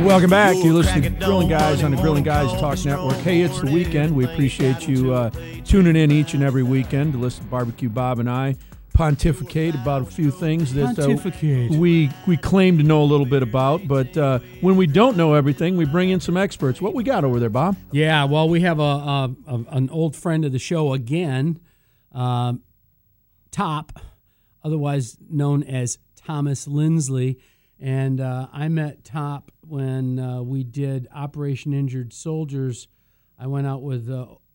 Welcome back. You're listening to Grilling Guys on the Grilling Guys Talk Network. Hey, it's the weekend. We appreciate you tuning in each and every weekend to listen to Barbecue Bob and I pontificate about a few things that we claim to know a little bit about. But when we don't know everything, we bring in some experts. What we got over there, Bob? Yeah, well, we have an old friend of the show again, Top, otherwise known as Thomas Lindsley. And I met Top when we did Operation Injured Soldiers. I went out with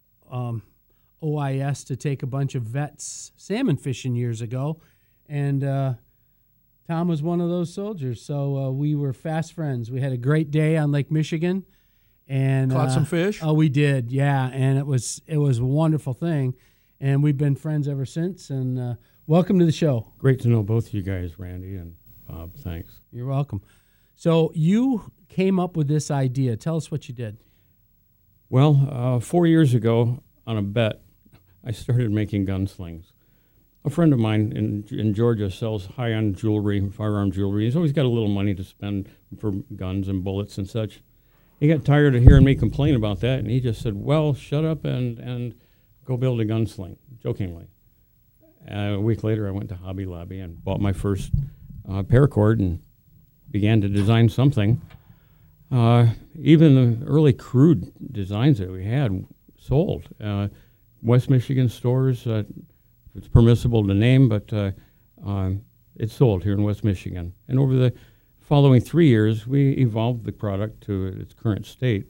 OIS to take a bunch of vets salmon fishing years ago. And Tom was one of those soldiers. So we were fast friends. We had a great day on Lake Michigan. And caught some fish? Oh, we did, yeah. And it was a wonderful thing. And we've been friends ever since. And welcome to the show. Great to know both of you guys, Randy and Bob. Thanks. You're welcome. So you came up with this idea. Tell us what you did. Well, 4 years ago on a bet, I started making gunslings. A friend of mine in Georgia sells high-end jewelry, firearm jewelry. He's always got a little money to spend for guns and bullets and such. He got tired of hearing me complain about that, and he just said, well, shut up and go build a gunsling, jokingly. A week later, I went to Hobby Lobby and bought my first paracord and began to design something. Even the early crude designs that we had sold. West Michigan stores, it's permissible to name, but it's sold here in West Michigan. And over the following 3 years, we evolved the product to its current state.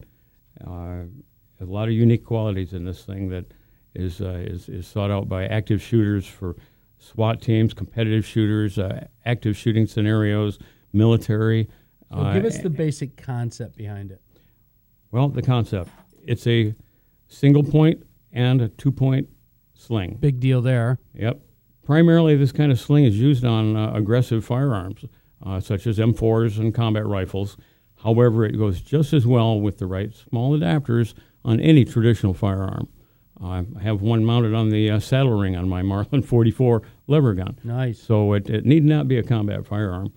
A lot of unique qualities in this thing that is sought out by active shooters for SWAT teams, competitive shooters, active shooting scenarios, military. So give us the basic concept behind it. Well, the concept. It's a single point and a 2-point sling. Big deal there. Yep. Primarily, this kind of sling is used on aggressive firearms, such as M4s and combat rifles. However, it goes just as well with the right small adapters on any traditional firearm. I have one mounted on the saddle ring on my Marlin 44 lever gun. Nice. So it need not be a combat firearm.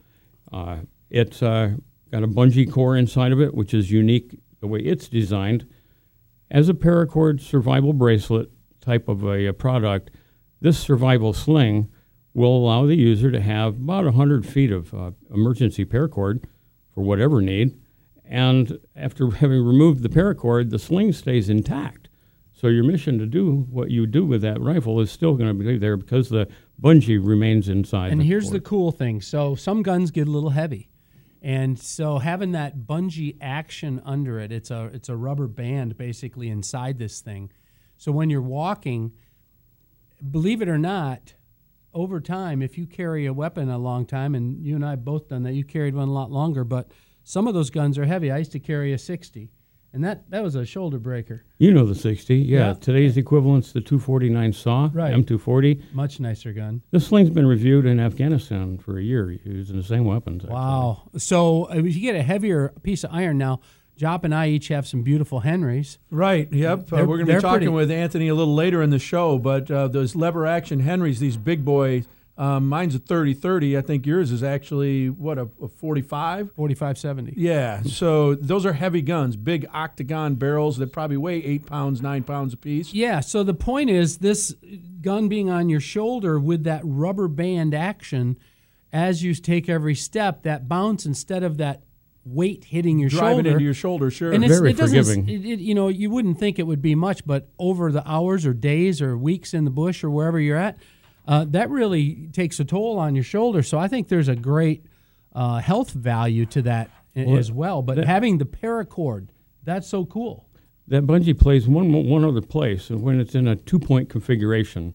It's got a bungee core inside of it, which is unique the way it's designed. As a paracord survival bracelet type of a product, this survival sling will allow the user to have about 100 feet of emergency paracord for whatever need. And after having removed the paracord, the sling stays intact. So your mission to do what you do with that rifle is still going to be there because the bungee remains inside. And here's the cool thing. So some guns get a little heavy. And so having that bungee action under it, it's a rubber band basically inside this thing. So when you're walking, believe it or not, over time, if you carry a weapon a long time, and you and I have both done that, you carried one a lot longer, but some of those guns are heavy. I used to carry a 60. And that was a shoulder breaker. You know the 60, yeah. Today's equivalent's the 249 SAW, right. M240. Much nicer gun. This sling's been reviewed in Afghanistan for a year using the same weapons. Actually. Wow. So if you get a heavier piece of iron now, Jop and I each have some beautiful Henrys. Right, yep. We're going to be talking with Anthony a little later in the show, but those lever action Henrys, these big boys, mine's a 30-30. I think yours is actually, a 45? 45-70. Yeah, so those are heavy guns, big octagon barrels that probably weigh 8 pounds, 9 pounds apiece. Yeah, so the point is this gun being on your shoulder with that rubber band action, as you take every step, that bounce, instead of that weight hitting your shoulder. Driving into your shoulder, sure. And very forgiving. You wouldn't think it would be much, but over the hours or days or weeks in the bush or wherever you're at, that really takes a toll on your shoulder. So I think there's a great health value to that as well. But having the paracord, that's so cool. That bungee plays one other place, and when it's in a 2-point configuration,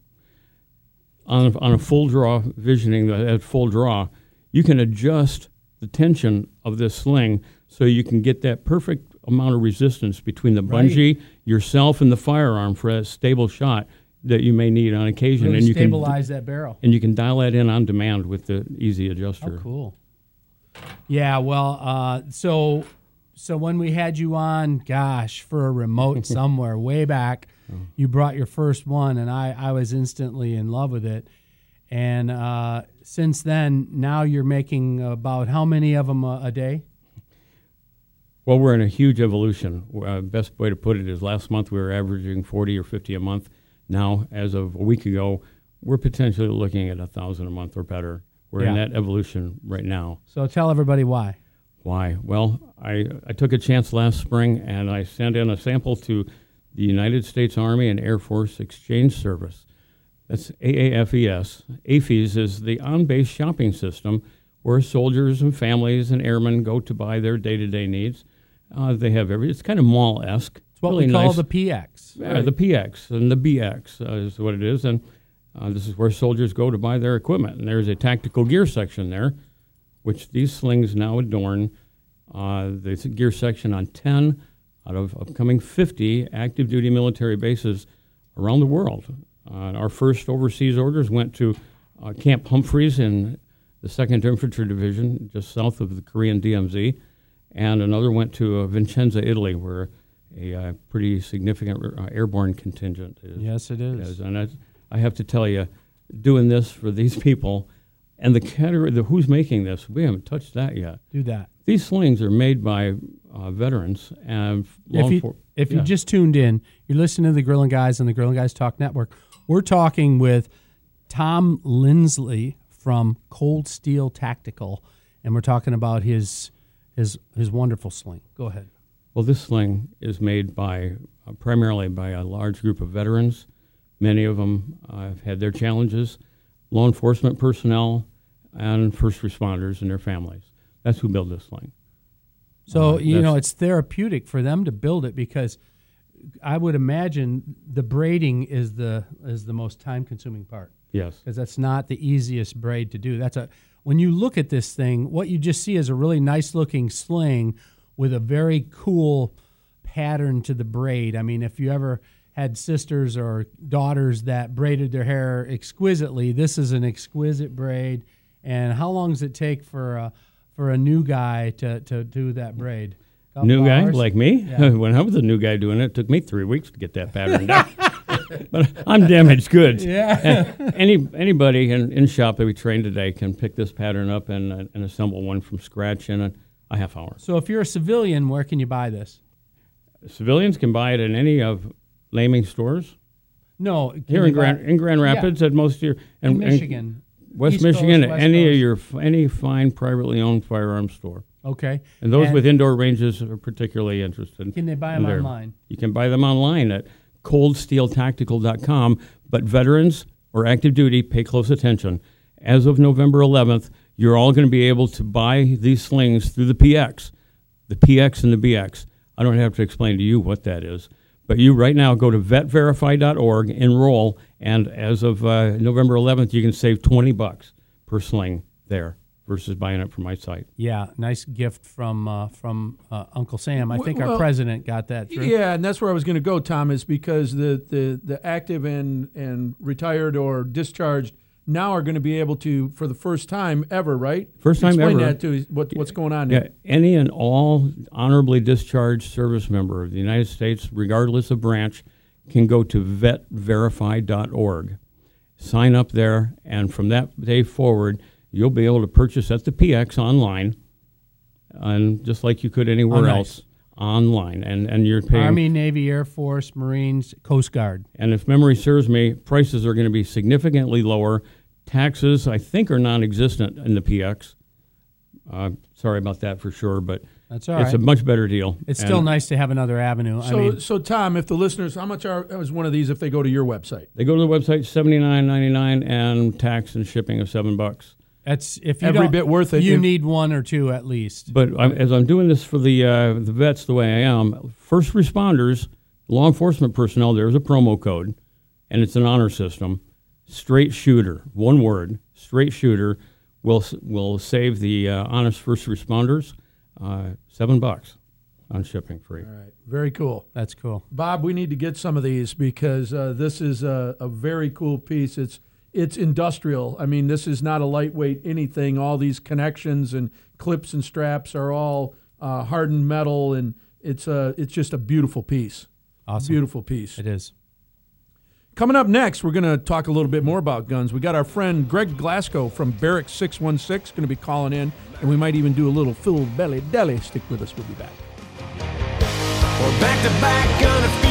on a full draw visioning, at full draw, you can adjust the tension of this sling so you can get that perfect amount of resistance between the bungee, yourself, and the firearm for a stable shot that you may need on occasion. Really and you stabilize that barrel. And you can dial that in on demand with the easy adjuster. Oh, cool. Yeah, well, so when we had you on, gosh, for a remote somewhere way back, you brought your first one, and I was instantly in love with it. And since then, now you're making about how many of them a day? Well, we're in a huge evolution. Best way to put it is last month we were averaging 40 or 50 a month. Now, as of a week ago, we're potentially looking at 1,000 a month or better. We're in that evolution right now. So tell everybody why. Why? Well, I took a chance last spring and I sent in a sample to the United States Army and Air Force Exchange Service. That's AAFES. AFES is the on-base shopping system where soldiers and families and airmen go to buy their day-to-day needs. They have it's kind of mall-esque. It's what we call the PX. Yeah, the PX and the BX is what it is. And this is where soldiers go to buy their equipment. And there's a tactical gear section there, which these slings now adorn. There's a gear section on 10 out of upcoming 50 active duty military bases around the world. Our first overseas orders went to Camp Humphreys in the 2nd Infantry Division, just south of the Korean DMZ, and another went to Vicenza, Italy, where a pretty significant airborne contingent is. Yes, it is. And I have to tell you, doing this for these people, and the category, who's making this, we haven't touched that yet. Do that. These slings are made by veterans and If you just tuned in, you're listening to the Grilling Guys on the Grilling Guys Talk Network. We're talking with Tom Lindsley from Cold Steel Tactical, and we're talking about his wonderful sling. Go ahead. Well, this sling is made by primarily by a large group of veterans. Many of them have had their challenges, law enforcement personnel, and first responders and their families. That's who build this sling. So, it's therapeutic for them to build it because I would imagine the braiding is the most time-consuming part. Yes. Because that's not the easiest braid to do. When you look at this thing, what you just see is a really nice-looking sling with a very cool pattern to the braid. I mean, if you ever had sisters or daughters that braided their hair exquisitely, this is an exquisite braid. And how long does it take for a new guy to do that braid? New guy like me? Yeah. When I was a new guy doing it took me 3 weeks to get that pattern down. But I'm damaged goods. Yeah. Anybody in shop that we train today can pick this pattern up and assemble one from scratch in a half hour. So if you're a civilian, where can you buy this? Civilians can buy it in any of Laming stores. No, here in Grand Rapids at most here in Michigan. West East Michigan, Coast, any fine privately owned firearms store. Okay. And those with indoor ranges are particularly interested. Can they buy them online? You can buy them online at coldsteeltactical.com. But veterans or active duty, pay close attention. As of November 11th, you're all going to be able to buy these slings through the PX and the BX. I don't have to explain to you what that is. But you right now go to vetverify.org, enroll, and as of November 11th, you can save $20 per sling there versus buying it from my site. Yeah, nice gift from Uncle Sam. I think our president got that through. Yeah, and that's where I was going to go, Tom, is because the active and retired or discharged now are going to be able to, for the first time ever, right? First time Explain ever. that to what's going on Yeah, there. any and all honorably discharged service member of the United States, regardless of branch, can go to vetverify.org, sign up there, and from that day forward, you'll be able to purchase at the PX online, and just like you could anywhere else, online. And you're paying Army, Navy, Air Force, Marines, Coast Guard. And if memory serves me, prices are going to be significantly lower. Taxes, I think, are non-existent in the PX. Sorry about that for sure, but that's all right. It's a much better deal. It's still nice to have another avenue. So Tom, if the listeners, how much is one of these if they go to your website? They go to the website, $79.99, and tax and shipping of $7. That's if you every bit worth it. You need one or two at least. But as I'm doing this for the vets the way I am, first responders, law enforcement personnel, there's a promo code, and it's an honor system. Straight shooter, one word, straight shooter will save the honest first responders $7 on shipping free. All right, very cool. That's cool. Bob, we need to get some of these because this is a very cool piece. It's industrial. I mean, this is not a lightweight anything. All these connections and clips and straps are all hardened metal, and it's just a beautiful piece. Awesome. Beautiful piece. It is. Coming up next, we're going to talk a little bit more about guns. We got our friend Greg Glasgow from Barracks 616 going to be calling in, and we might even do a little Phil Belly Deli. Stick with us. We'll be back. We're back to back undefeated.